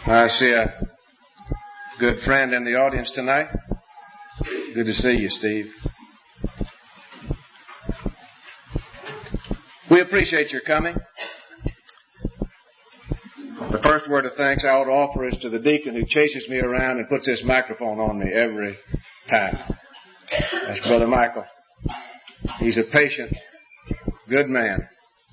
I see a good friend in the audience tonight. Good to see you, Steve. We appreciate your coming. The first word of thanks I ought to offer is to the deacon who chases me around and puts this microphone on me every time. That's Brother Michael. He's a patient, good man.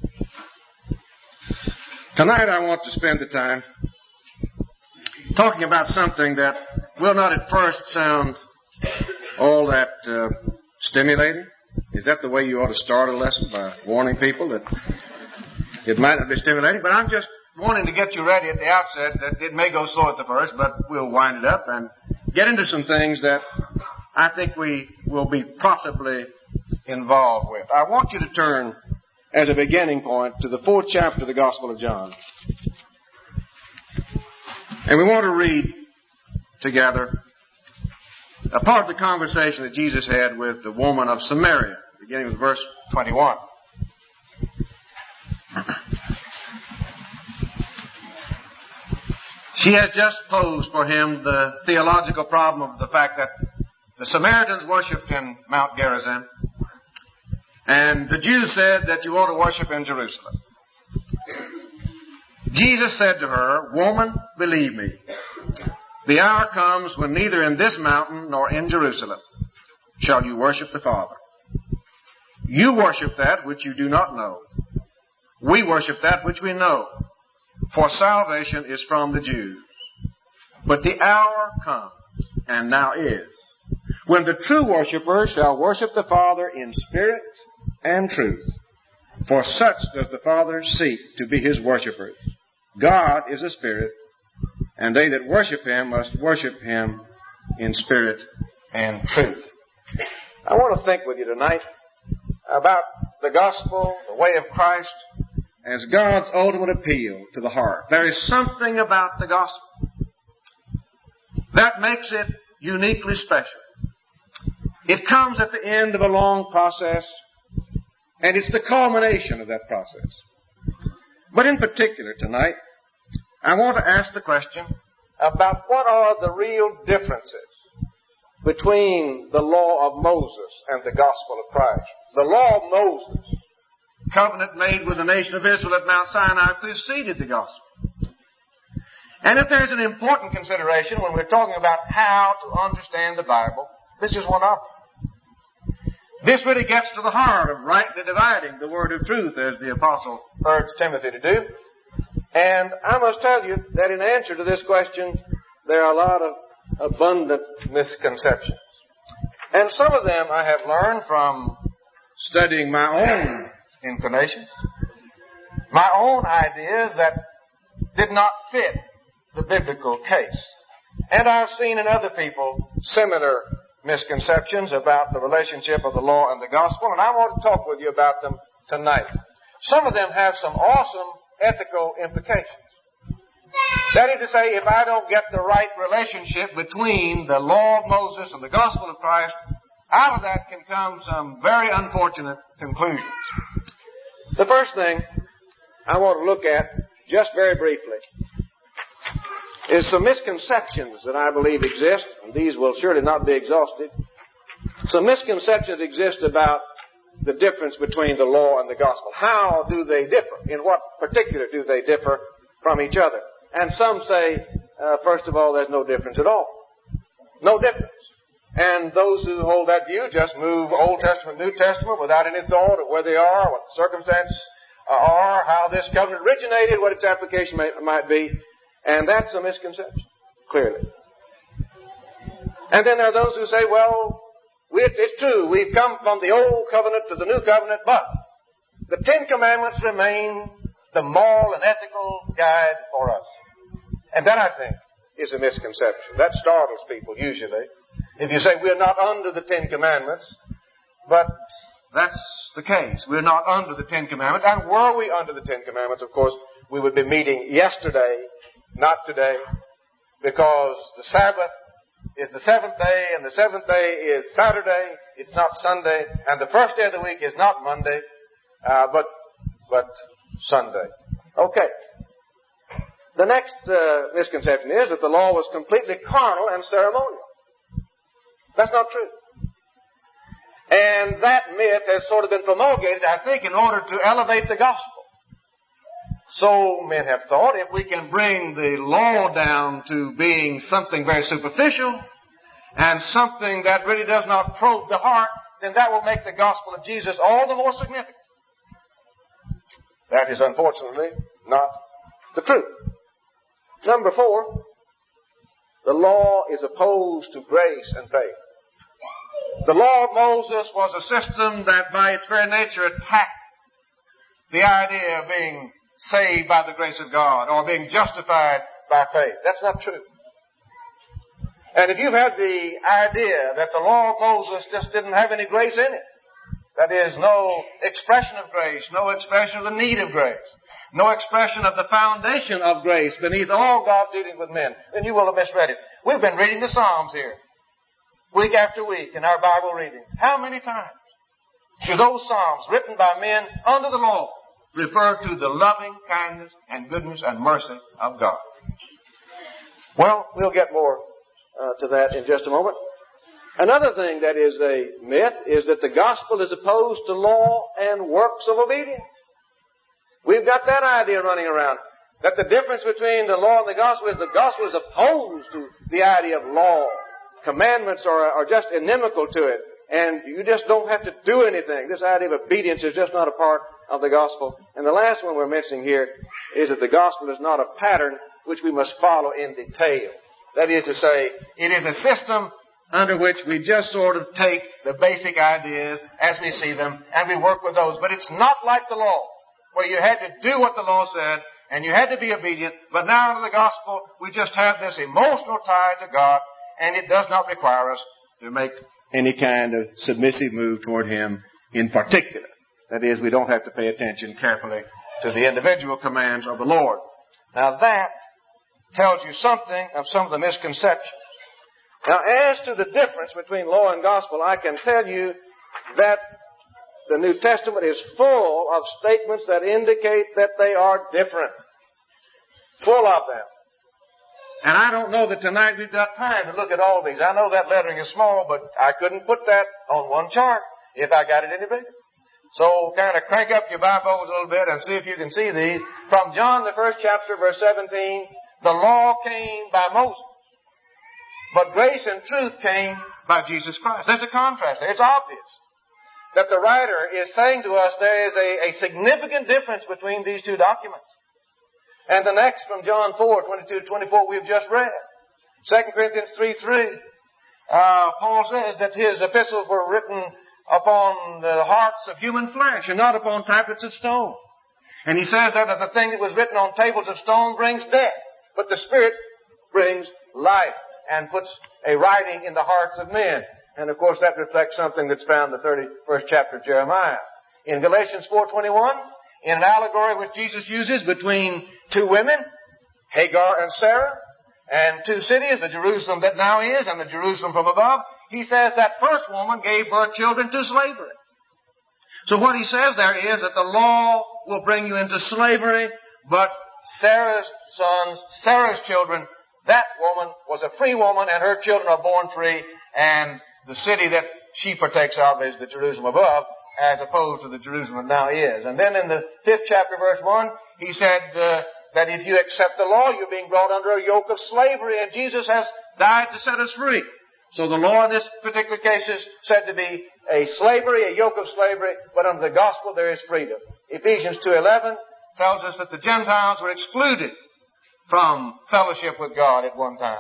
Tonight I want to spend the time talking about something that will not at first sound all that stimulating. Is that the way you ought to start a lesson, by warning people that it might not be stimulating? But I'm just wanting to get you ready at the outset that it may go slow at the first, but we'll wind it up and get into some things that I think we will be profitably involved with. I want you to turn as a beginning point to the 4th chapter of the Gospel of John. And we want to read together a part of the conversation that Jesus had with the woman of Samaria, beginning with verse 21. She has just posed for him the theological problem of the fact that the Samaritans worshipped in Mount Gerizim, and the Jews said that you ought to worship in Jerusalem. Jesus said to her, "Woman, believe me, the hour comes when neither in this mountain nor in Jerusalem shall you worship the Father. You worship that which you do not know. We worship that which we know, for salvation is from the Jews. But the hour comes, and now is, when the true worshipers shall worship the Father in spirit and truth. For such does the Father seek to be His worshipers. God is a spirit, and they that worship Him must worship Him in spirit and truth." I want to think with you tonight about the gospel, the way of Christ, as God's ultimate appeal to the heart. There is something about the gospel that makes it uniquely special. It comes at the end of a long process, and it's the culmination of that process. But in particular tonight, I want to ask the question about what are the real differences between the law of Moses and the gospel of Christ. The law of Moses, covenant made with the nation of Israel at Mount Sinai, preceded the gospel. And if there's an important consideration when we're talking about how to understand the Bible, this is one of them. This really gets to the heart of rightly dividing the word of truth, as the apostle urged Timothy to do. And I must tell you that in answer to this question, there are a lot of abundant misconceptions. And some of them I have learned from studying my own inclinations, my own ideas that did not fit the biblical case. And I've seen in other people similar misconceptions about the relationship of the law and the gospel, and I want to talk with you about them tonight. Some of them have some awesome ethical implications. That is to say, if I don't get the right relationship between the law of Moses and the gospel of Christ, out of that can come some very unfortunate conclusions. The first thing I want to look at, just very briefly, is some misconceptions that I believe exist, and these will surely not be exhausted. Some misconceptions exist about the difference between the law and the gospel. How do they differ? In what particular do they differ from each other? And some say, first of all, there's no difference at all. No difference. And those who hold that view just move Old Testament, New Testament without any thought of where they are, what the circumstances are, how this covenant originated, what its application might be. And that's a misconception, clearly. And then there are those who say, well, it's true, we've come from the old covenant to the new covenant, but the Ten Commandments remain the moral and ethical guide for us. And that, I think, is a misconception. That startles people, usually. If you say we're not under the Ten Commandments, but that's the case. We're not under the Ten Commandments. And were we under the Ten Commandments, of course, we would be meeting yesterday, not today, because the Sabbath is the seventh day, and the seventh day is Saturday. It's not Sunday, and the first day of the week is not Monday, but Sunday. Okay. The next misconception is that the law was completely carnal and ceremonial. That's not true. And that myth has sort of been promulgated, I think, in order to elevate the gospel. So men have thought, if we can bring the law down to being something very superficial and something that really does not probe the heart, then that will make the gospel of Jesus all the more significant. That is unfortunately not the truth. Number 4, the law is opposed to grace and faith. The law of Moses was a system that by its very nature attacked the idea of being saved by the grace of God or being justified by faith. That's not true. And if you've had the idea that the law of Moses just didn't have any grace in it, that is, no expression of grace, no expression of the need of grace, no expression of the foundation of grace beneath all God's dealings with men, then you will have misread it. We've been reading the Psalms here, week after week in our Bible readings. How many times do those Psalms written by men under the law refer to the loving kindness and goodness and mercy of God? Well, we'll get more to that in just a moment. Another thing that is a myth is that the gospel is opposed to law and works of obedience. We've got that idea running around, that the difference between the law and the gospel is opposed to the idea of law. Commandments are just inimical to it, and you just don't have to do anything. This idea of obedience is just not a part of the gospel. And the last one we're mentioning here is that the gospel is not a pattern which we must follow in detail. That is to say, it is a system under which we just sort of take the basic ideas as we see them and we work with those. But it's not like the law, where you had to do what the law said and you had to be obedient. But now under the gospel, we just have this emotional tie to God, and it does not require us to make any kind of submissive move toward Him in particular. That is, we don't have to pay attention carefully to the individual commands of the Lord. Now that tells you something of some of the misconceptions. Now, as to the difference between law and gospel, I can tell you that the New Testament is full of statements that indicate that they are different. Full of them. And I don't know that tonight we've got time to look at all these. I know that lettering is small, but I couldn't put that on one chart if I got it any bigger. So kind of crank up your Bibles a little bit and see if you can see these. From John, the 1st chapter, verse 17, the law came by Moses, but grace and truth came by Jesus Christ. There's a contrast there. It's obvious that the writer is saying to us there is a significant difference between these two documents. And the next, from John 4:22-24, we've just read. 2 Corinthians 3:3, Paul says that his epistles were written upon the hearts of human flesh and not upon tablets of stone. And he says that the thing that was written on tables of stone brings death, but the Spirit brings life and puts a writing in the hearts of men. And of course that reflects something that's found in the 31st chapter of Jeremiah. In Galatians 4:21, in an allegory which Jesus uses between two women, Hagar and Sarah, and two cities, the Jerusalem that now is and the Jerusalem from above, he says that first woman gave birth children to slavery. So what he says there is that the law will bring you into slavery, but Sarah's sons, Sarah's children, that woman was a free woman and her children are born free, and the city that she partakes of is the Jerusalem above, as opposed to the Jerusalem that now is. And then in the 5th chapter, verse 1, he said that if you accept the law, you're being brought under a yoke of slavery, and Jesus has died to set us free. So the law in this particular case is said to be a slavery, a yoke of slavery, but under the gospel there is freedom. Ephesians 2:11 tells us that the Gentiles were excluded from fellowship with God at one time.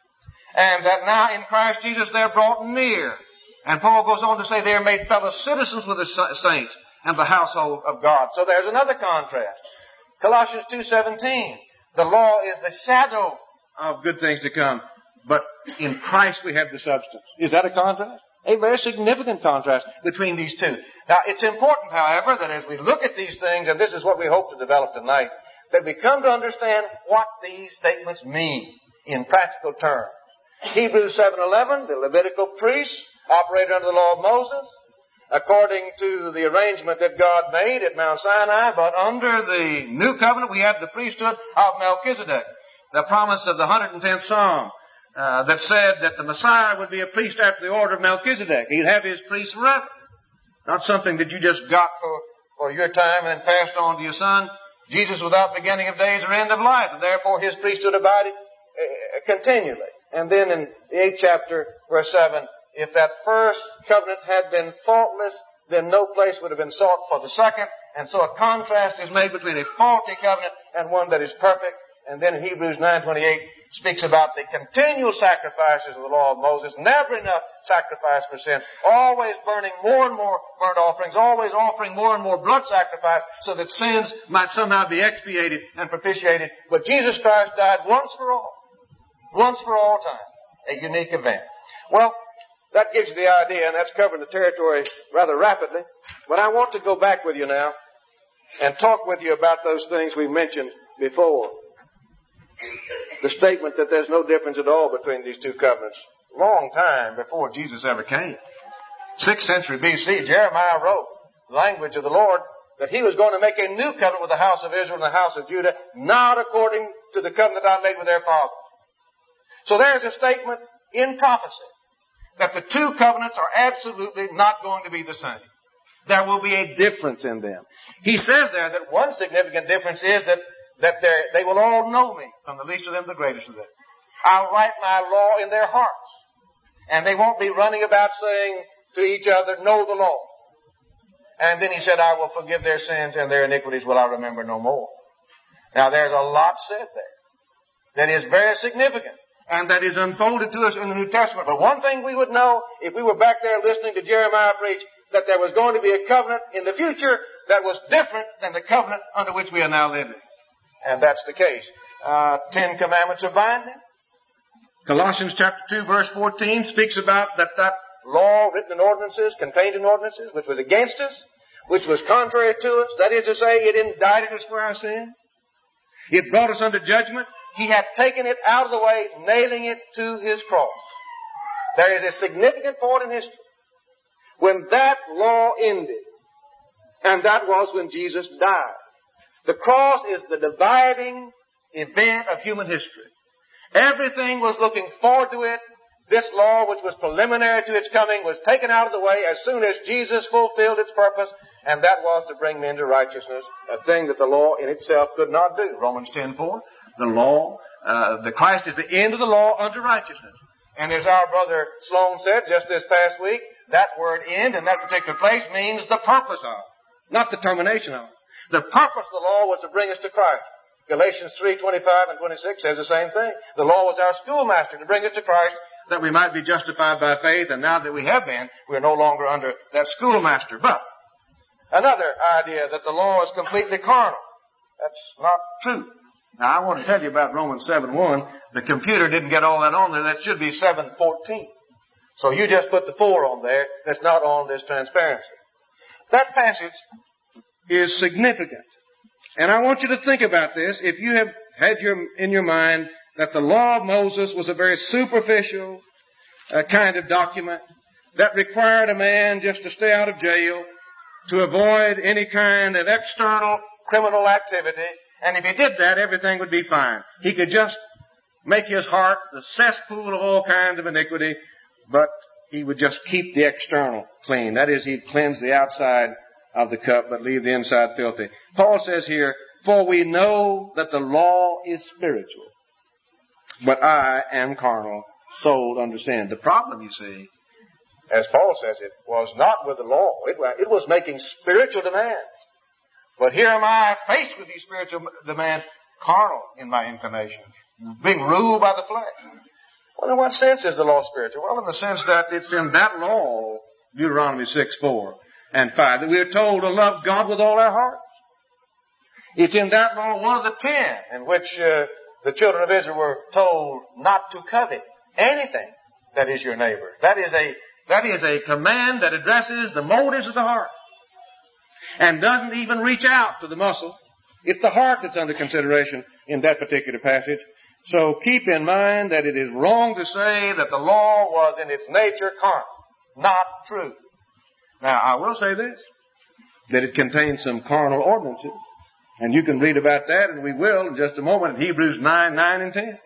And that now in Christ Jesus they're brought near. And Paul goes on to say they are made fellow citizens with the saints and the household of God. So there's another contrast. Colossians 2:17, the law is the shadow of good things to come, but in Christ we have the substance. Is that a contrast? A very significant contrast between these two. Now, it's important, however, that as we look at these things, and this is what we hope to develop tonight, that we come to understand what these statements mean in practical terms. Hebrews 7:11, the Levitical priests operated under the law of Moses, according to the arrangement that God made at Mount Sinai, but under the new covenant we have the priesthood of Melchizedek, the promise of the 110th Psalm that said that the Messiah would be a priest after the order of Melchizedek. He'd have his priest forever. Not something that you just got for your time and then passed on to your son. Jesus without beginning of days or end of life, and therefore his priesthood abided continually. And then in the 8th chapter, verse 7, if that first covenant had been faultless, then no place would have been sought for the second. And so a contrast is made between a faulty covenant and one that is perfect. And then in Hebrews 9:28 speaks about the continual sacrifices of the law of Moses. Never enough sacrifice for sin. Always burning more and more burnt offerings. Always offering more and more blood sacrifice so that sins might somehow be expiated and propitiated. But Jesus Christ died once for all. Once for all time. A unique event. Well, that gives you the idea, and that's covering the territory rather rapidly. But I want to go back with you now and talk with you about those things we mentioned before. The statement that there's no difference at all between these two covenants. Long time before Jesus ever came. 6th century BC, Jeremiah wrote the language of the Lord that he was going to make a new covenant with the house of Israel and the house of Judah, not according to the covenant I made with their fathers. So there's a statement in prophecy that the two covenants are absolutely not going to be the same. There will be a difference in them. He says there that one significant difference is that they will all know me, from the least of them to the greatest of them. I'll write my law in their hearts. And they won't be running about saying to each other, know the law. And then he said, I will forgive their sins and their iniquities will I remember no more. Now there's a lot said there that is very significant and that is unfolded to us in the New Testament. But one thing we would know if we were back there listening to Jeremiah preach, that there was going to be a covenant in the future that was different than the covenant under which we are now living. And that's the case. 10 Commandments are binding. Colossians chapter 2 verse 14 speaks about that law written in ordinances, contained in ordinances, which was against us, which was contrary to us. That is to say, it indicted us for our sin. It brought us under judgment. He had taken it out of the way, nailing it to his cross. There is a significant point in history when that law ended, and that was when Jesus died. The cross is the dividing event of human history. Everything was looking forward to it. This law, which was preliminary to its coming, was taken out of the way as soon as Jesus fulfilled its purpose, and that was to bring men to righteousness, a thing that the law in itself could not do. Romans 10:4, the law, the Christ is the end of the law unto righteousness. And as our brother Sloan said just this past week, that word end in that particular place means the purpose of, not the termination of. The purpose of the law was to bring us to Christ. Galatians 3:25 and 26 says the same thing. The law was our schoolmaster to bring us to Christ that we might be justified by faith, and now that we have been, we are no longer under that schoolmaster. But another idea that the law is completely carnal. That's not true. Now I want to tell you about Romans 7:1. The computer didn't get all that on there. That should be 7:14. So you just put the 4 on there. That's not on this transparency. That passage is significant. And I want you to think about this. If you have had in your mind that the law of Moses was a very superficial kind of document that required a man just to stay out of jail, to avoid any kind of external criminal activity, and if he did that, everything would be fine. He could just make his heart the cesspool of all kinds of iniquity, but he would just keep the external clean. That is, he'd cleanse the outside of the cup, but leave the inside filthy. Paul says here, for we know that the law is spiritual, but I am carnal, sold under sin. The problem, you see, as Paul says, it was not with the law. It was making spiritual demands. But here am I faced with these spiritual demands, carnal in my inclination, being ruled by the flesh. Well, in what sense is the law spiritual? Well, in the sense that it's in that law, Deuteronomy 6:4 and 5, that we are told to love God with all our hearts. It's in that law, one of the 10, in which the children of Israel were told not to covet anything that is your neighbor. That is a command that addresses the motives of the heart and doesn't even reach out to the muscle. It's the heart that's under consideration in that particular passage. So keep in mind that it is wrong to say that the law was in its nature carnal. Not true. Now, I will say this, that it contains some carnal ordinances. And you can read about that, and we will in just a moment, in Hebrews 9, 9 and 10.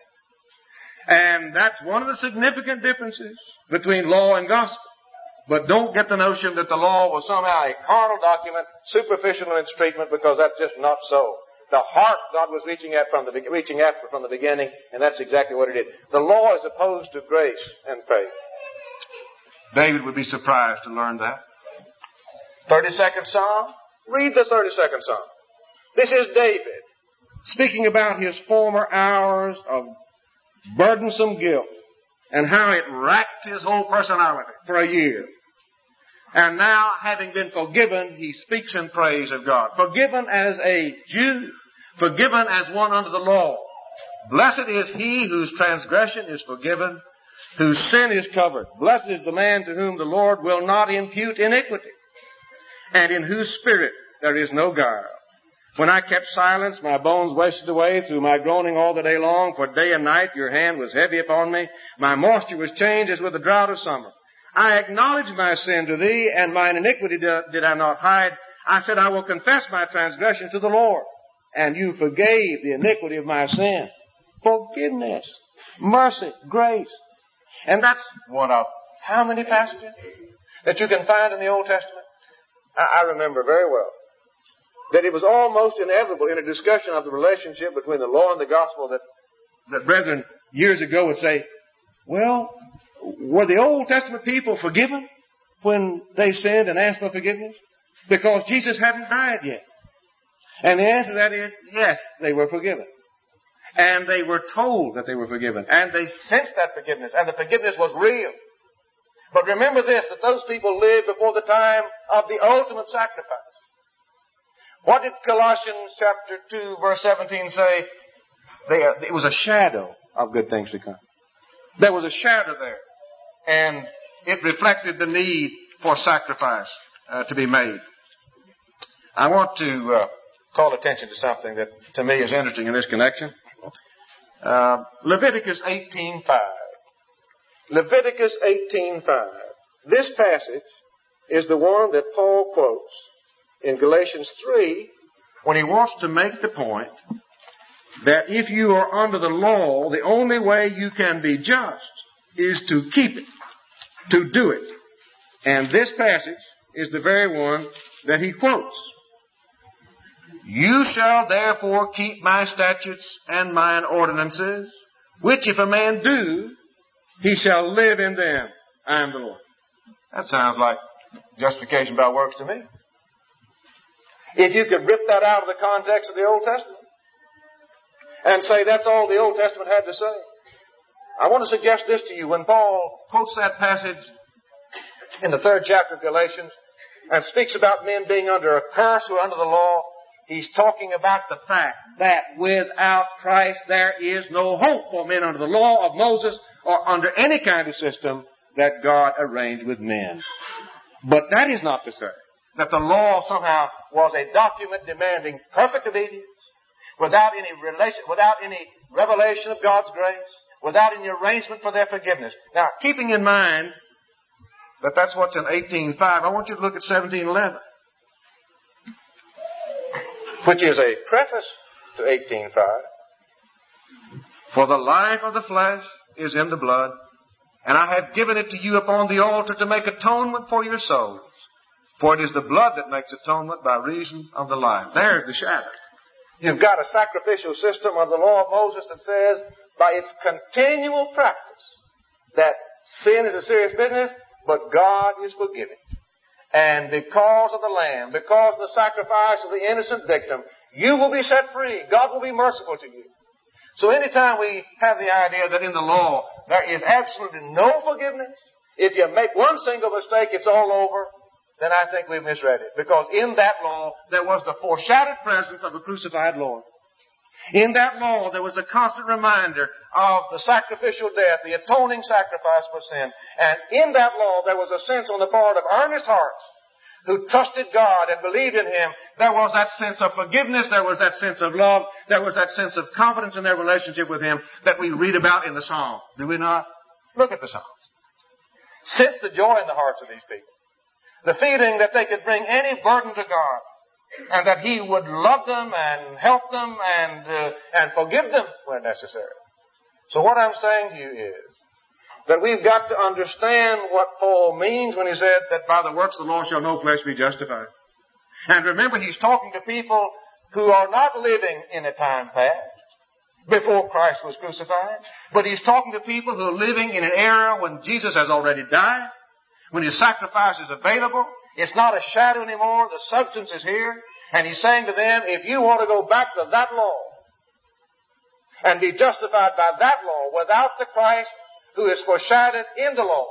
And that's one of the significant differences between law and gospel. But don't get the notion that the law was somehow a carnal document, superficial in its treatment, because that's just not so. The heart God was reaching after from the beginning, and that's exactly what it did. The law is opposed to grace and faith. David would be surprised to learn that. 32nd Psalm. Read the 32nd Psalm. This is David speaking about his former hours of burdensome guilt and how it racked his whole personality for a year. And now, having been forgiven, he speaks in praise of God. Forgiven as a Jew, forgiven as one under the law. Blessed is he whose transgression is forgiven, whose sin is covered. Blessed is the man to whom the Lord will not impute iniquity, and in whose spirit there is no guile. When I kept silence, my bones wasted away through my groaning all the day long, for day and night your hand was heavy upon me. My moisture was changed as with the drought of summer. I acknowledged my sin to thee, and mine iniquity did I not hide. I said, I will confess my transgression to the Lord, and you forgave the iniquity of my sin. Forgiveness, mercy, grace. And that's one of how many passages that you can find in the Old Testament? I remember very well that it was almost inevitable in a discussion of the relationship between the law and the gospel that brethren years ago would say, well, were the Old Testament people forgiven when they sinned and asked for forgiveness? Because Jesus hadn't died yet. And the answer to that is, yes, they were forgiven. And they were told that they were forgiven. And they sensed that forgiveness. And the forgiveness was real. But remember this, that those people lived before the time of the ultimate sacrifice. What did Colossians chapter 2 verse 17 say? It was a shadow of good things to come. There was a shadow there. And it reflected the need for sacrifice to be made. I want to call attention to something that to me is interesting in this connection. Leviticus 18:5. Leviticus 18:5. This passage is the one that Paul quotes in Galatians 3 when he wants to make the point that if you are under the law, the only way you can be just is to keep it, to do it. And this passage is the very one that he quotes. You shall therefore keep my statutes and mine ordinances, which if a man do, he shall live in them. I am the Lord. That sounds like justification by works to me. If you could rip that out of the context of the Old Testament and say that's all the Old Testament had to say, I want to suggest this to you. When Paul quotes that passage in the 3rd chapter of Galatians and speaks about men being under a curse who are under the law, he's talking about the fact that without Christ there is no hope for men under the law of Moses or under any kind of system that God arranged with men. But that is not to say that the law somehow was a document demanding perfect obedience, without any revelation of God's grace, without any arrangement for their forgiveness. Now, keeping in mind that that's what's in 18:5, I want you to look at 17:11, which is a preface to 18:5. For the life of the flesh is in the blood, and I have given it to you upon the altar to make atonement for your souls. For it is the blood that makes atonement by reason of the life. There's the shadow. You've got a sacrificial system of the law of Moses that says, by its continual practice, that sin is a serious business, but God is forgiving. And because of the Lamb, because of the sacrifice of the innocent victim, you will be set free. God will be merciful to you. So anytime we have the idea that in the law there is absolutely no forgiveness, if you make one single mistake, it's all over, then I think we've misread it. Because in that law, there was the foreshadowed presence of a crucified Lord. In that law, there was a constant reminder of the sacrificial death, the atoning sacrifice for sin. And in that law, there was a sense on the part of earnest hearts who trusted God and believed in Him. There was that sense of forgiveness. There was that sense of love. There was that sense of confidence in their relationship with Him that we read about in the Psalm. Do we not? Look at the Psalms. Sense the joy in the hearts of these people. The feeling that they could bring any burden to God, and that He would love them and help them and forgive them where necessary. So what I'm saying to you is that we've got to understand what Paul means when he said that by the works of the law shall no flesh be justified. And remember, he's talking to people who are not living in a time past, before Christ was crucified, but he's talking to people who are living in an era when Jesus has already died, when His sacrifice is available. It's not a shadow anymore. The substance is here. And he's saying to them, if you want to go back to that law and be justified by that law without the Christ who is foreshadowed in the law,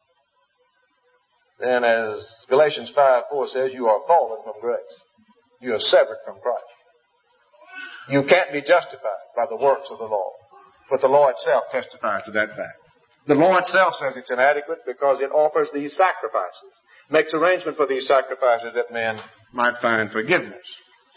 then as Galatians 5:4 says, you are fallen from grace. You are severed from Christ. You can't be justified by the works of the law. But the law itself testifies to that fact. The law itself says it's inadequate because it offers these sacrifices, makes arrangement for these sacrifices that men might find forgiveness.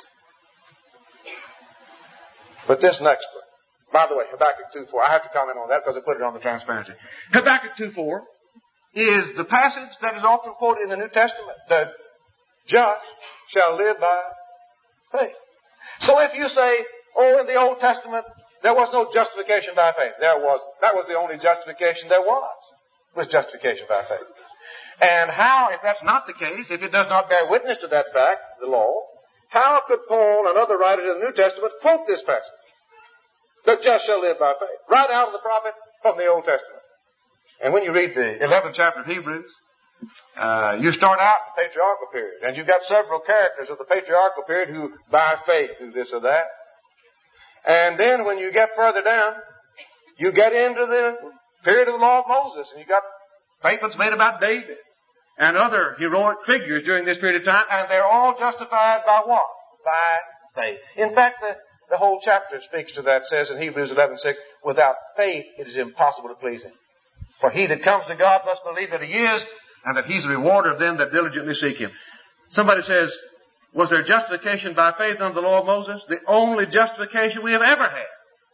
But this next one, by the way, Habakkuk 2:4, I have to comment on that because I put it on the transparency. Habakkuk 2:4 is the passage that is often quoted in the New Testament. The just shall live by faith. So if you say, oh, in the Old Testament, there was no justification by faith. That was the only justification there was justification by faith. And how, if that's not the case, if it does not bear witness to that fact, the law, how could Paul and other writers in the New Testament quote this passage? The just shall live by faith. Right out of the prophet from the Old Testament. And when you read the 11th chapter of Hebrews, you start out in the patriarchal period. And you've got several characters of the patriarchal period who, by faith, do this or that. And then when you get further down, you get into the period of the law of Moses. And you got statements made about David and other heroic figures during this period of time. And they're all justified by what? By faith. In fact, the whole chapter speaks to that. It says in Hebrews 11:6, without faith it is impossible to please Him. For he that comes to God must believe that He is, and that He's a rewarder of them that diligently seek Him. Somebody says, was there justification by faith under the law of Moses? The only justification we have ever had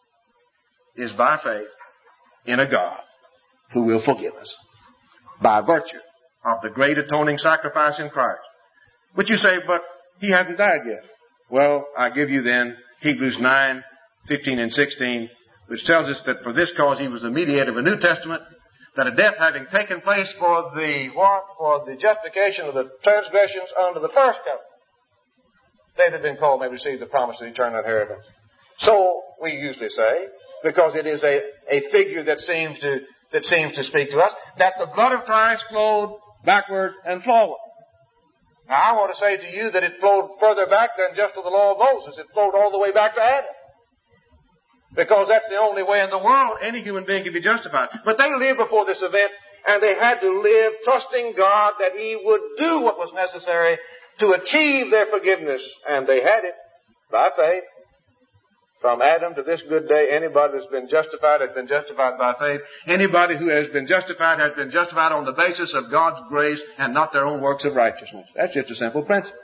is by faith in a God who will forgive us by virtue of the great atoning sacrifice in Christ. But you say, but He hadn't died yet. Well, I give you then Hebrews 9:15 and 16, which tells us that for this cause He was the mediator of a New Testament, that a death having taken place for the what? For the justification of the transgressions under the first covenant, they that have been called may receive the promise of eternal inheritance. So we usually say, because it is a figure that seems to speak to us, that the blood of Christ flowed backward and forward. Now I want to say to you that it flowed further back than just to the law of Moses. It flowed all the way back to Adam. Because that's the only way in the world any human being can be justified. But they lived before this event, and they had to live trusting God that He would do what was necessary to achieve their forgiveness. And they had it by faith. From Adam to this good day, anybody that's been justified has been justified by faith. Anybody who has been justified has been justified on the basis of God's grace and not their own works of righteousness. That's just a simple principle.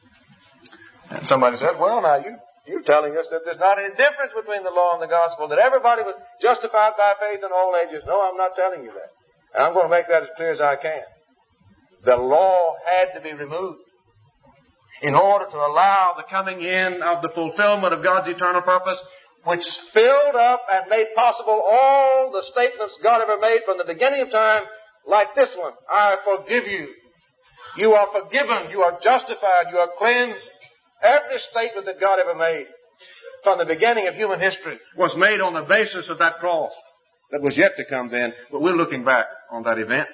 And somebody says, well, now you're telling us that there's not any difference between the law and the gospel, that everybody was justified by faith in all ages. No, I'm not telling you that. And I'm going to make that as clear as I can. The law had to be removed in order to allow the coming in of the fulfillment of God's eternal purpose, which filled up and made possible all the statements God ever made from the beginning of time, like this one, I forgive you. You are forgiven. You are justified. You are cleansed. Every statement that God ever made from the beginning of human history was made on the basis of that cross that was yet to come then, but we're looking back on that event.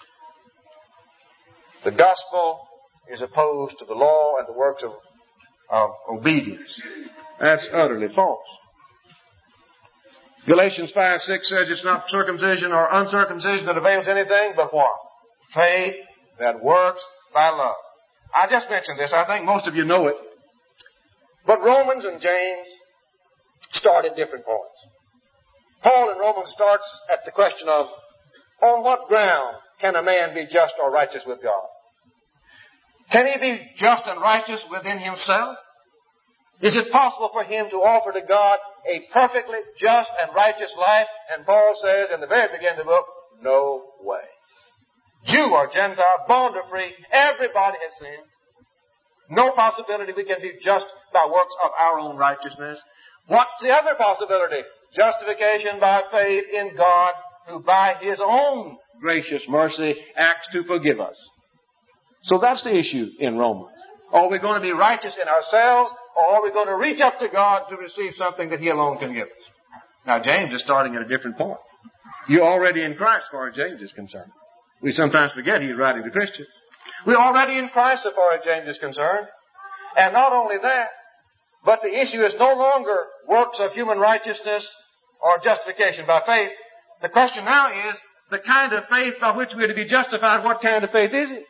The gospel is opposed to the law and the works of obedience. That's utterly false. Galatians 5:6 says it's not circumcision or uncircumcision that avails anything, but what? Faith that works by love. I just mentioned this. I think most of you know it. But Romans and James start at different points. Paul in Romans starts at the question of, on what ground can a man be just or righteous with God? Can he be just and righteous within himself? Is it possible for him to offer to God a perfectly just and righteous life? And Paul says in the very beginning of the book, no way. Jew or Gentile, bond or free, everybody has sinned. No possibility we can be just by works of our own righteousness. What's the other possibility? Justification by faith in God, who by His own gracious mercy acts to forgive us. So that's the issue in Romans. Are we going to be righteous in ourselves, or are we going to reach up to God to receive something that He alone can give us? Now, James is starting at a different point. You're already in Christ, as far as James is concerned. We sometimes forget he's writing to Christians. We're already in Christ, as far as James is concerned. And not only that, but the issue is no longer works of human righteousness or justification by faith. The question now is the kind of faith by which we are to be justified. What kind of faith is it?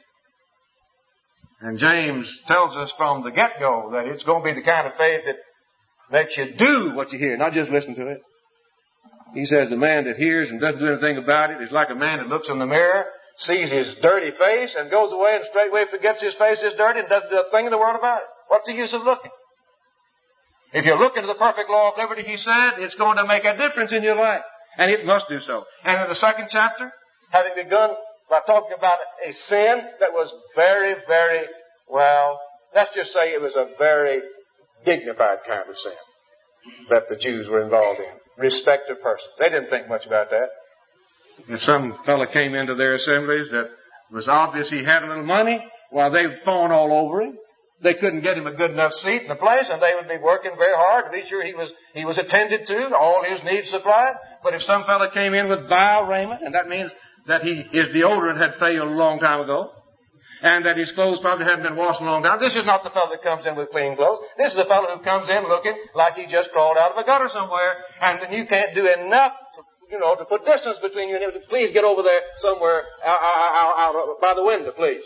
And James tells us from the get-go that it's going to be the kind of faith that makes you do what you hear, not just listen to it. He says the man that hears and doesn't do anything about it is like a man that looks in the mirror, sees his dirty face, and goes away and straightway forgets his face is dirty and doesn't do a thing in the world about it. What's the use of looking? If you look into the perfect law of liberty, he said, it's going to make a difference in your life. And it must do so. And in the second chapter, having begun by talking about a sin that was very, very, well, let's just say it was a very dignified kind of sin that the Jews were involved in. Respect of persons. They didn't think much about that. If some fellow came into their assemblies that was obvious he had a little money, well, they'd fawn all over him. They couldn't get him a good enough seat in the place, and they would be working very hard to be sure he was attended to, all his needs supplied. But if some fellow came in with vile raiment, and that means that his deodorant had failed a long time ago, and that his clothes probably hadn't been washed in a long time, this is not the fellow that comes in with clean clothes. This is the fellow who comes in looking like he just crawled out of a gutter somewhere, and then you can't do enough to put distance between you and him. Please get over there somewhere out by the window, please.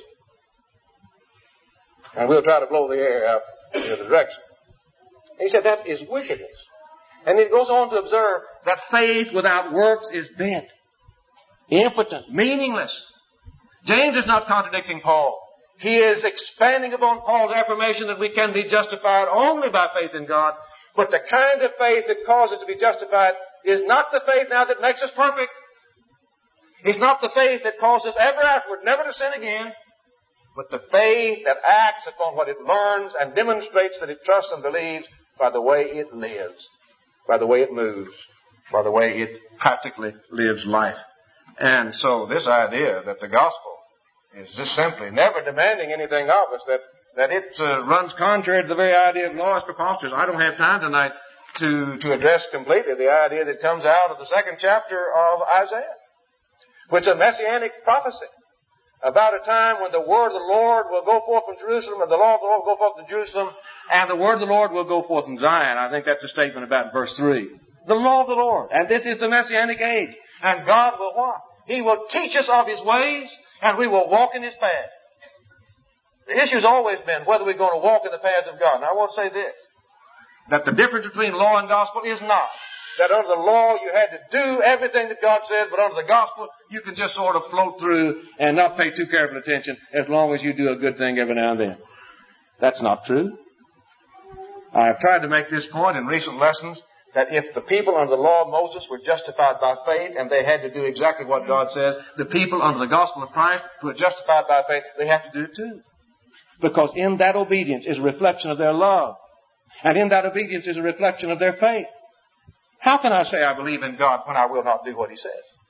And we'll try to blow the air out in the other direction. And he said that is wickedness. And he goes on to observe that faith without works is dead, impotent, meaningless. James is not contradicting Paul. He is expanding upon Paul's affirmation that we can be justified only by faith in God. But the kind of faith that causes us to be justified is not the faith now that makes us perfect. It's not the faith that calls us ever afterward never to sin again. But the faith that acts upon what it learns and demonstrates that it trusts and believes by the way it lives, by the way it moves, by the way it practically lives life. And so this idea that the gospel is just simply never demanding anything of us, that it runs contrary to the very idea of law is preposterous. I don't have time tonight to address completely the idea that comes out of the second chapter of Isaiah, which is a messianic prophecy about a time when the word of the Lord will go forth from Jerusalem, and the law of the Lord will go forth from Jerusalem, and the word of the Lord will go forth from Zion. I think that's a statement about verse 3. The law of the Lord. And this is the messianic age. And God will what? He will teach us of His ways, and we will walk in His path. The issue's always been whether we're going to walk in the paths of God. And I want to say this, that the difference between law and gospel is not that under the law you had to do everything that God said, but under the gospel you can just sort of float through and not pay too careful attention as long as you do a good thing every now and then. That's not true. I've tried to make this point in recent lessons, that if the people under the law of Moses were justified by faith and they had to do exactly what God says, the people under the gospel of Christ who are justified by faith, they have to do it too. Because in that obedience is a reflection of their love. And in that obedience is a reflection of their faith. How can I say I believe in God when I will not do what He says?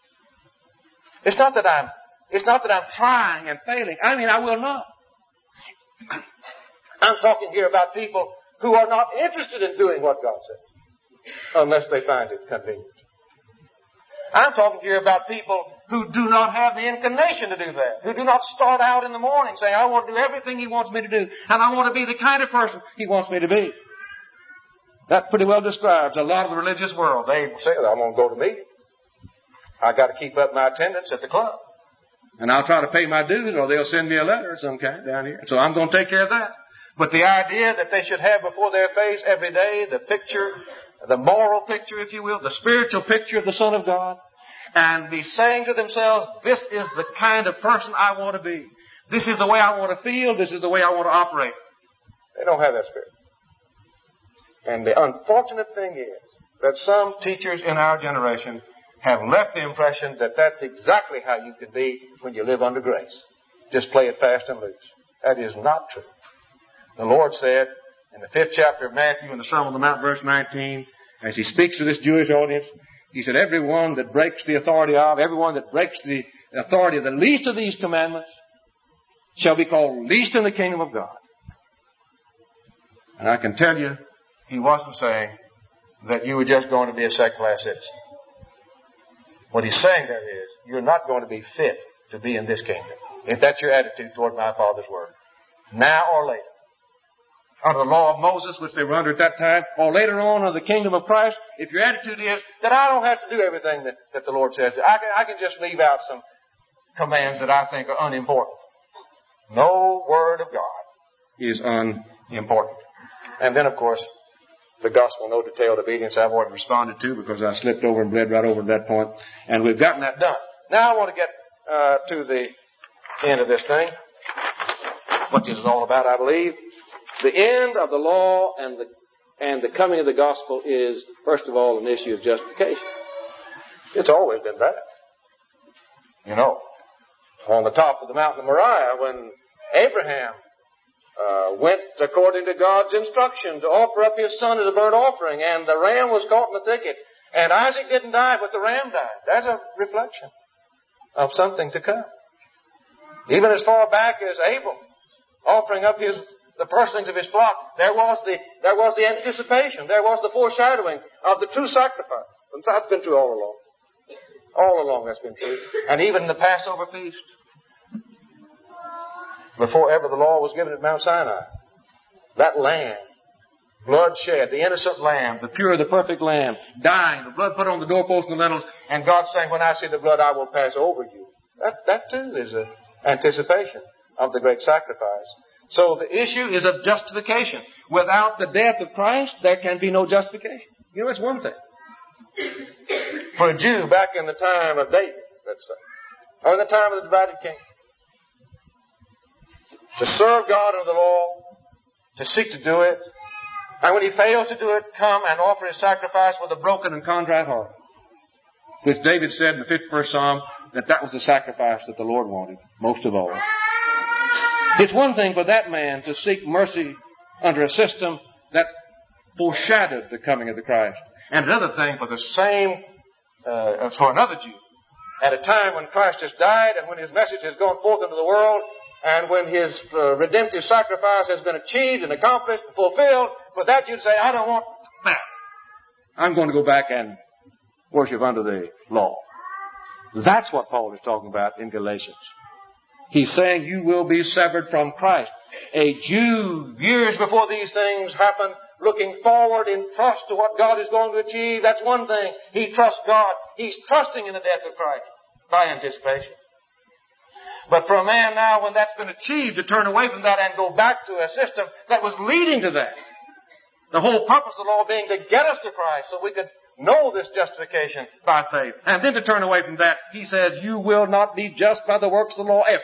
It's not that I'm trying and failing. I mean, I will not. I'm talking here about people who are not interested in doing what God says, unless they find it convenient. I'm talking here about people who do not have the inclination to do that, who do not start out in the morning saying, I want to do everything He wants me to do, and I want to be the kind of person He wants me to be. That pretty well describes a lot of the religious world. They say, I'm going to go to meeting. I got to keep up my attendance at the club. And I'll try to pay my dues, or they'll send me a letter of some kind down here. So I'm going to take care of that. But the idea that they should have before their face every day the picture, the moral picture, if you will, the spiritual picture of the Son of God, and be saying to themselves, this is the kind of person I want to be. This is the way I want to feel. This is the way I want to operate. They don't have that spirit. And the unfortunate thing is that some teachers in our generation have left the impression that that's exactly how you can be when you live under grace. Just play it fast and loose. That is not true. The Lord said in the 5th chapter of Matthew in the Sermon on the Mount, verse 19, as He speaks to this Jewish audience, He said, everyone that breaks the authority of the least of these commandments shall be called least in the kingdom of God. And I can tell you, He wasn't saying that you were just going to be a second-class citizen. What He's saying there is, you're not going to be fit to be in this kingdom, if that's your attitude toward my Father's Word, now or later. Under the law of Moses, which they were under at that time, or later on under the kingdom of Christ, if your attitude is that I don't have to do everything that the Lord says, I can just leave out some commands that I think are unimportant. No word of God is unimportant. And then, of course, the gospel, no detailed obedience, I've already responded to because I slipped over and bled right over to that point. And we've gotten that done. Now I want to get to the end of this thing, what this is all about, I believe. The end of the law and the coming of the gospel is, first of all, an issue of justification. It's always been that. You know, on the top of the mountain of Moriah, when Abraham went according to God's instruction to offer up his son as a burnt offering, and the ram was caught in the thicket, and Isaac didn't die, but the ram died. That's a reflection of something to come. Even as far back as Abel offering up the firstlings of his flock, there was the anticipation, there was the foreshadowing of the true sacrifice. And that's been true all along. All along that's been true. And even in the Passover feast, before ever the law was given at Mount Sinai, that lamb, blood shed, the innocent lamb, the pure, the perfect lamb, dying, the blood put on the doorposts and the lintels, and God saying, when I see the blood, I will pass over you. That too is an anticipation of the great sacrifice. So the issue is of justification. Without the death of Christ, there can be no justification. You know, it's one thing. For a Jew back in the time of David, let's say, or in the time of the divided kingdom, to serve God under the law, to seek to do it, and when he fails to do it, come and offer his sacrifice with a broken and contrite heart. Which David said in the 51st Psalm that was the sacrifice that the Lord wanted, most of all. It's one thing for that man to seek mercy under a system that foreshadowed the coming of the Christ. And another thing for the same, for another Jew, at a time when Christ has died and when his message has gone forth into the world, and when his redemptive sacrifice has been achieved and accomplished and fulfilled, for that Jew to say, I don't want that. I'm going to go back and worship under the law. That's what Paul is talking about in Galatians. He's saying you will be severed from Christ. A Jew, years before these things happen, looking forward in trust to what God is going to achieve, that's one thing. He trusts God. He's trusting in the death of Christ by anticipation. But for a man now, when that's been achieved, to turn away from that and go back to a system that was leading to that. The whole purpose of the law being to get us to Christ so we could know this justification by faith. And then to turn away from that, he says, you will not be just by the works of the law ever.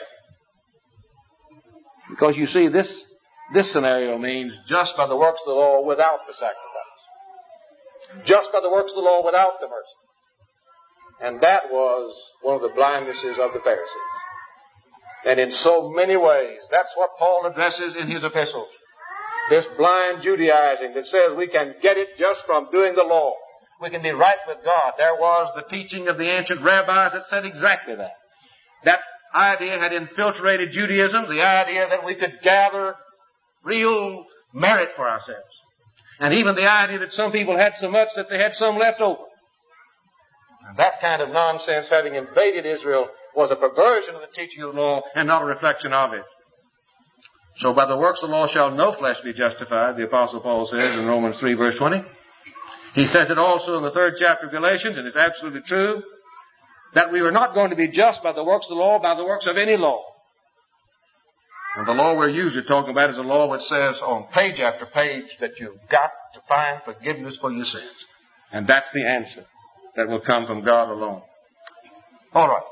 Because you see, this scenario means just by the works of the law without the sacrifice. Just by the works of the law without the mercy. And that was one of the blindnesses of the Pharisees. And in so many ways, that's what Paul addresses in his epistles. This blind Judaizing that says we can get it just from doing the law. We can be right with God. There was the teaching of the ancient rabbis that said exactly that. That idea had infiltrated Judaism, the idea that we could gather real merit for ourselves. And even the idea that some people had so much that they had some left over. And that kind of nonsense, having invaded Israel, was a perversion of the teaching of the law and not a reflection of it. So by the works of the law shall no flesh be justified, the Apostle Paul says in Romans 3 verse 20. He says it also in the 3rd chapter of Galatians, and it's absolutely true, that we are not going to be just by the works of the law, by the works of any law. And the law we're usually talking about is a law which says on page after page that you've got to find forgiveness for your sins. And that's the answer that will come from God alone. All right.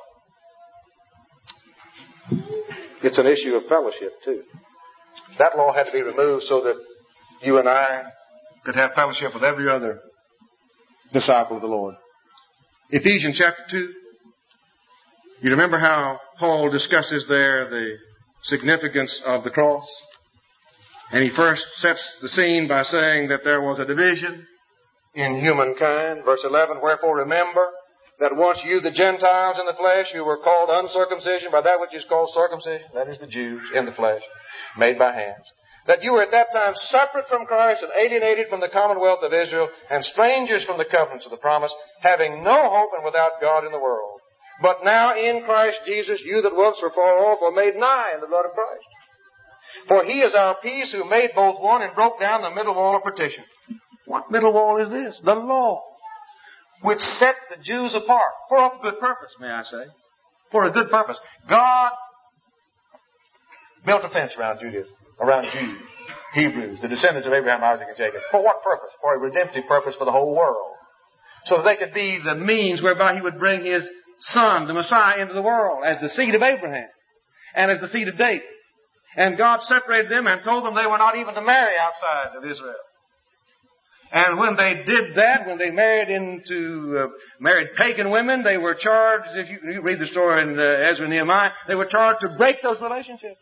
It's an issue of fellowship, too. That law had to be removed so that you and I could have fellowship with every other disciple of the Lord. Ephesians chapter 2. You remember how Paul discusses there the significance of the cross? And he first sets the scene by saying that there was a division in humankind. Verse 11, wherefore remember that once you, the Gentiles in the flesh, who were called uncircumcision by that which is called circumcision, that is the Jews in the flesh, made by hands, that you were at that time separate from Christ and alienated from the commonwealth of Israel and strangers from the covenants of the promise, having no hope and without God in the world. But now in Christ Jesus, you that once were far off are made nigh in the blood of Christ. For he is our peace, who made both one and broke down the middle wall of partition. What middle wall is this? The law, which set the Jews apart for a good purpose, may I say. For a good purpose. God built a fence around Judaism, around Jews, Hebrews, the descendants of Abraham, Isaac, and Jacob. For what purpose? For a redemptive purpose for the whole world. So that they could be the means whereby he would bring his Son, the Messiah, into the world as the seed of Abraham and as the seed of David. And God separated them and told them they were not even to marry outside of Israel. And when they did that, when they married pagan women, they were charged, if you read the story in Ezra and Nehemiah, they were charged to break those relationships.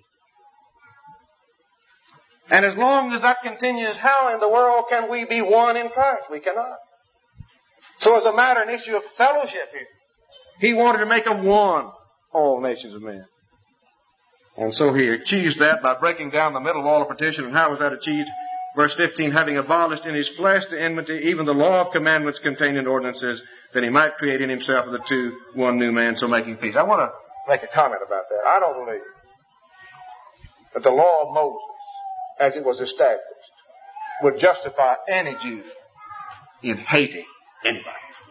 And as long as that continues, how in the world can we be one in Christ? We cannot. So as a matter, an issue of fellowship here, he wanted to make a one, all nations of men. And so he achieved that by breaking down the middle wall of partition. And how was that achieved? Verse 15, having abolished in his flesh the enmity, even the law of commandments contained in ordinances, that he might create in himself of the two one new man, so making peace. I want to make a comment about that. I don't believe that the law of Moses, as it was established, would justify any Jew in hating anybody.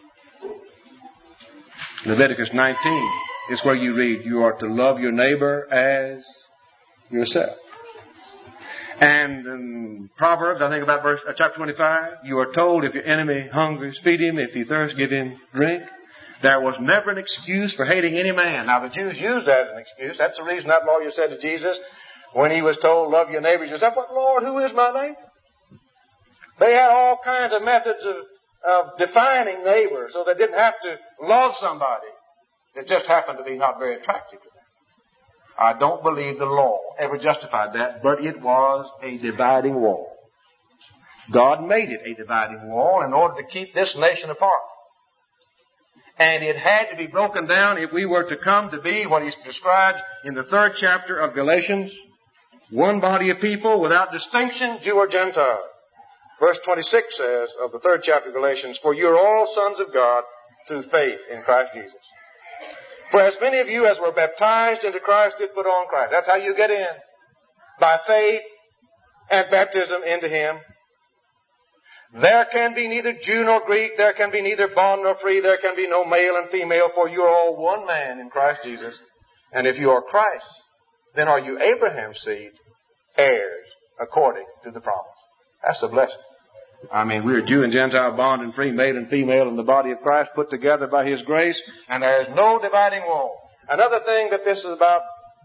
Leviticus 19 is where you read, you are to love your neighbor as yourself. And in Proverbs, I think about chapter 25, you are told if your enemy hungers, feed him. If he thirsts, give him drink. There was never an excuse for hating any man. Now the Jews used that as an excuse. That's the reason that lawyer said to Jesus, when he was told, love your neighbors, he said, but Lord, who is my neighbor? They had all kinds of methods of defining neighbor, so they didn't have to love somebody that just happened to be not very attractive to them. I don't believe the law ever justified that, but it was a dividing wall. God made it a dividing wall in order to keep this nation apart. And it had to be broken down if we were to come to be what he describes in the 3rd chapter of Galatians, one body of people without distinction, Jew or Gentile. Verse 26 says of the 3rd chapter of Galatians, for you are all sons of God through faith in Christ Jesus. For as many of you as were baptized into Christ did put on Christ. That's how you get in. By faith and baptism into him. There can be neither Jew nor Greek. There can be neither bond nor free. There can be no male and female. For you are all one man in Christ Jesus. And if you are Christ, then are you Abraham's seed, heirs according to the promise. That's a blessing. I mean, we are Jew and Gentile, bond and free, male and female in the body of Christ, put together by his grace, and there is no dividing wall. Another thing that this is about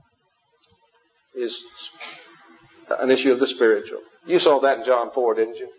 is an issue of the spiritual. You saw that in John 4, didn't you?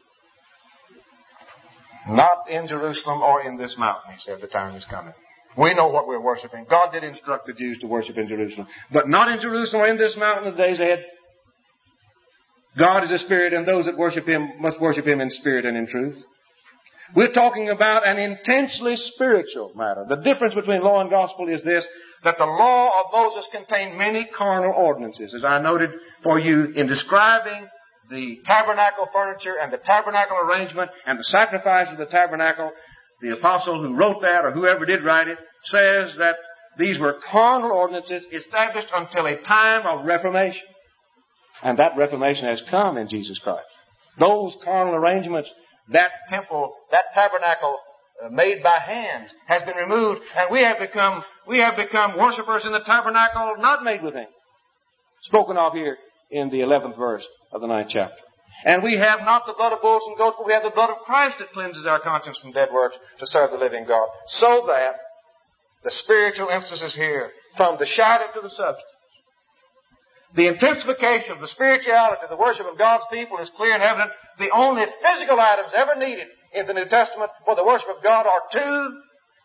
Not in Jerusalem or in this mountain, he said, the time is coming. We know what we're worshiping. God did instruct the Jews to worship in Jerusalem. But not in Jerusalem or in this mountain in the days ahead. God is a spirit, and those that worship him must worship him in spirit and in truth. We're talking about an intensely spiritual matter. The difference between law and gospel is this, that the law of Moses contained many carnal ordinances, as I noted for you in describing the tabernacle furniture and the tabernacle arrangement and the sacrifice of the tabernacle. The apostle who wrote that, or whoever did write it, says that these were carnal ordinances established until a time of reformation. And that reformation has come in Jesus Christ. Those carnal arrangements, that temple, that tabernacle made by hands has been removed, and we have become worshipers in the tabernacle not made with hands. Spoken of here in the 11th verse of the 9th chapter. And we have not the blood of bulls and goats, but we have the blood of Christ that cleanses our conscience from dead works to serve the living God. So that the spiritual emphasis here, from the shadow to the substance, the intensification of the spirituality of the worship of God's people is clear and evident. The only physical items ever needed in the New Testament for the worship of God are 2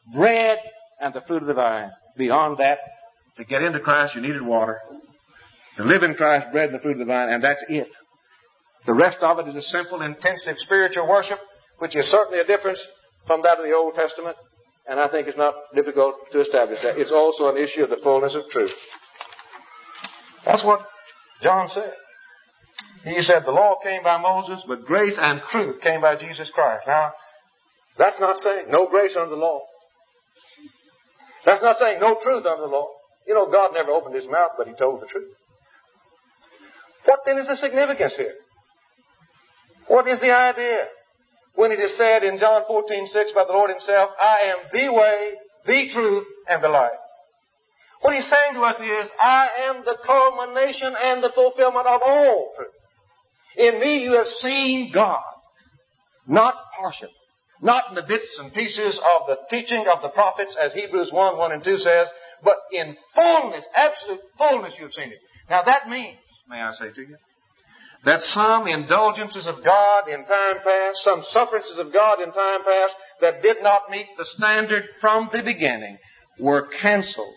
bread and the fruit of the vine. Beyond that, to get into Christ, you needed water. To live in Christ, bread and the fruit of the vine, and that's it. The rest of it is a simple, intensive spiritual worship, which is certainly a difference from that of the Old Testament, and I think it's not difficult to establish that. It's also an issue of the fullness of truth. That's what John said. He said the law came by Moses, but grace and truth came by Jesus Christ. Now, that's not saying no grace under the law. That's not saying no truth under the law. You know, God never opened His mouth, but He told the truth. What then is the significance here? What is the idea? When it is said in John 14:6 by the Lord Himself, I am the way, the truth, and the life. What He's saying to us is, I am the culmination and the fulfillment of all truth. In me you have seen God, not partially, not in the bits and pieces of the teaching of the prophets, as Hebrews 1 and 2 says, but in fullness, absolute fullness you've seen it. Now that means, may I say to you, that some indulgences of God in time past, some sufferances of God in time past that did not meet the standard from the beginning were canceled.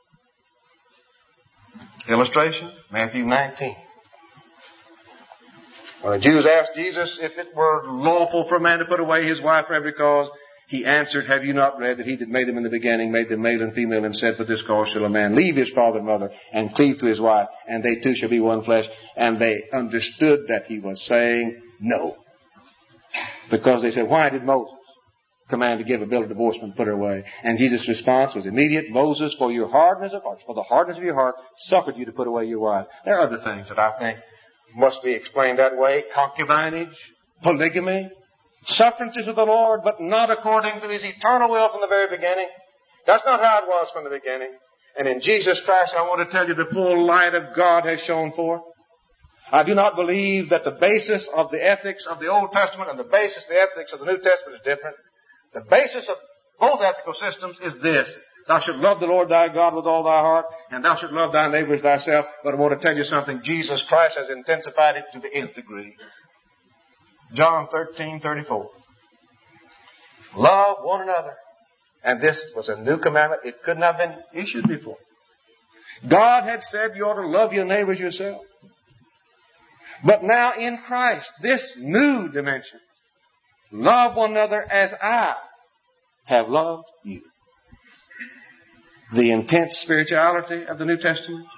Illustration, Matthew 19. When the Jews asked Jesus if it were lawful for a man to put away his wife for every cause, He answered, have you not read that He that made them in the beginning made them male and female, and said, for this cause shall a man leave his father and mother and cleave to his wife, and they two shall be one flesh. And they understood that He was saying no. Because they said, why did Moses command to give a bill of divorcement and put her away? And Jesus' response was immediate. Moses, for your hardness of heart, for the hardness of your heart, suffered you to put away your wife. There are other things that I think must be explained that way. Concubinage, polygamy, sufferances of the Lord, but not according to His eternal will from the very beginning. That's not how it was from the beginning. And in Jesus Christ, I want to tell you, the full light of God has shone forth. I do not believe that the basis of the ethics of the Old Testament and the basis of the ethics of the New Testament is different. The basis of both ethical systems is this. Thou shalt love the Lord thy God with all thy heart, and thou shalt love thy neighbor as thyself. But I want to tell you something. Jesus Christ has intensified it to the nth degree. John 13:34. Love one another. And this was a new commandment. It could not have been issued before. God had said you ought to love your neighbors yourself. But now in Christ, this new dimension, love one another as I have loved you. The intense spirituality of the New Testament,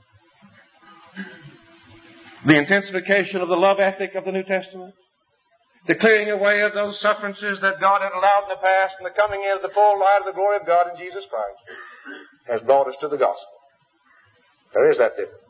the intensification of the love ethic of the New Testament, the clearing away of those sufferances that God had allowed in the past, and the coming in of the full light of the glory of God in Jesus Christ has brought us to the gospel. There is that difference.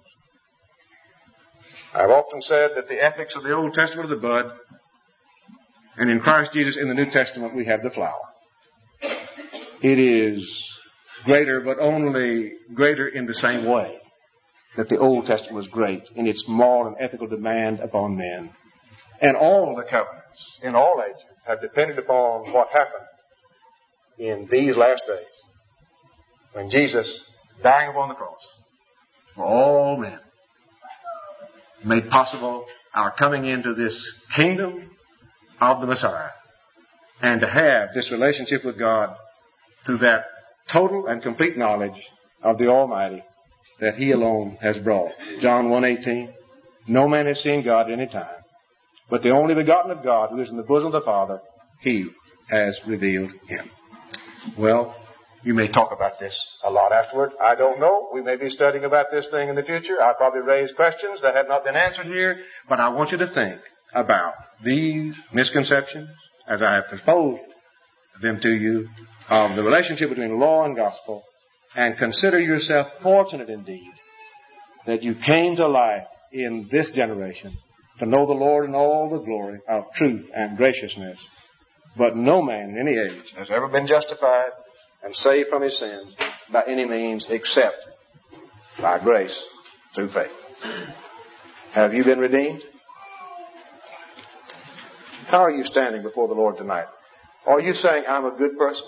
I've often said that the ethics of the Old Testament are the bud, and in Christ Jesus in the New Testament we have the flower. It is greater, but only greater in the same way that the Old Testament was great in its moral and ethical demand upon men. And all the covenants in all ages have depended upon what happened in these last days when Jesus, dying upon the cross for all men, made possible our coming into this kingdom of the Messiah and to have this relationship with God through that total and complete knowledge of the Almighty that He alone has brought. John 1:18, no man has seen God at any time, but the only begotten of God, who is in the bosom of the Father, He has revealed Him. Well, you may talk about this a lot afterward. I don't know. We may be studying about this thing in the future. I'll probably raise questions that have not been answered here, but I want you to think about these misconceptions as I have proposed them to you of the relationship between law and gospel, and consider yourself fortunate indeed that you came to life in this generation to know the Lord in all the glory of truth and graciousness. But no man in any age has ever been justified and saved from his sins by any means except by grace through faith. Have you been redeemed? How are you standing before the Lord tonight? Are you saying, I'm a good person?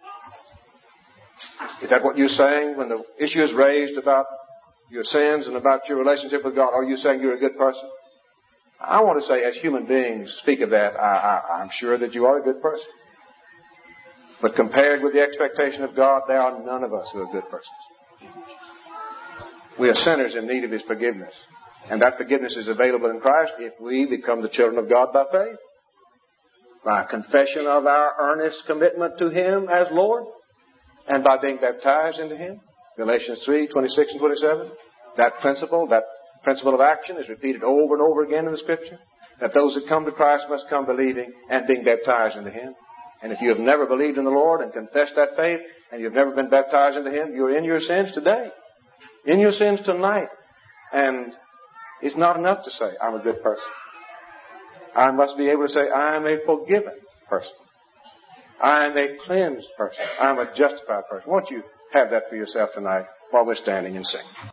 Is that what you're saying when the issue is raised about your sins and about your relationship with God? Are you saying you're a good person? I want to say, as human beings speak of that, I'm sure that you are a good person. But compared with the expectation of God, there are none of us who are good persons. We are sinners in need of His forgiveness. And that forgiveness is available in Christ if we become the children of God by faith. By confession of our earnest commitment to Him as Lord. And by being baptized into Him. Galatians 3:26 and 27. That principle of action is repeated over and over again in the Scripture. That those that come to Christ must come believing and being baptized into Him. And if you have never believed in the Lord and confessed that faith, and you've never been baptized into Him, you're in your sins today. In your sins tonight. And it's not enough to say, I'm a good person. I must be able to say, I am a forgiven person. I am a cleansed person. I am a justified person. Won't you have that for yourself tonight while we're standing and singing?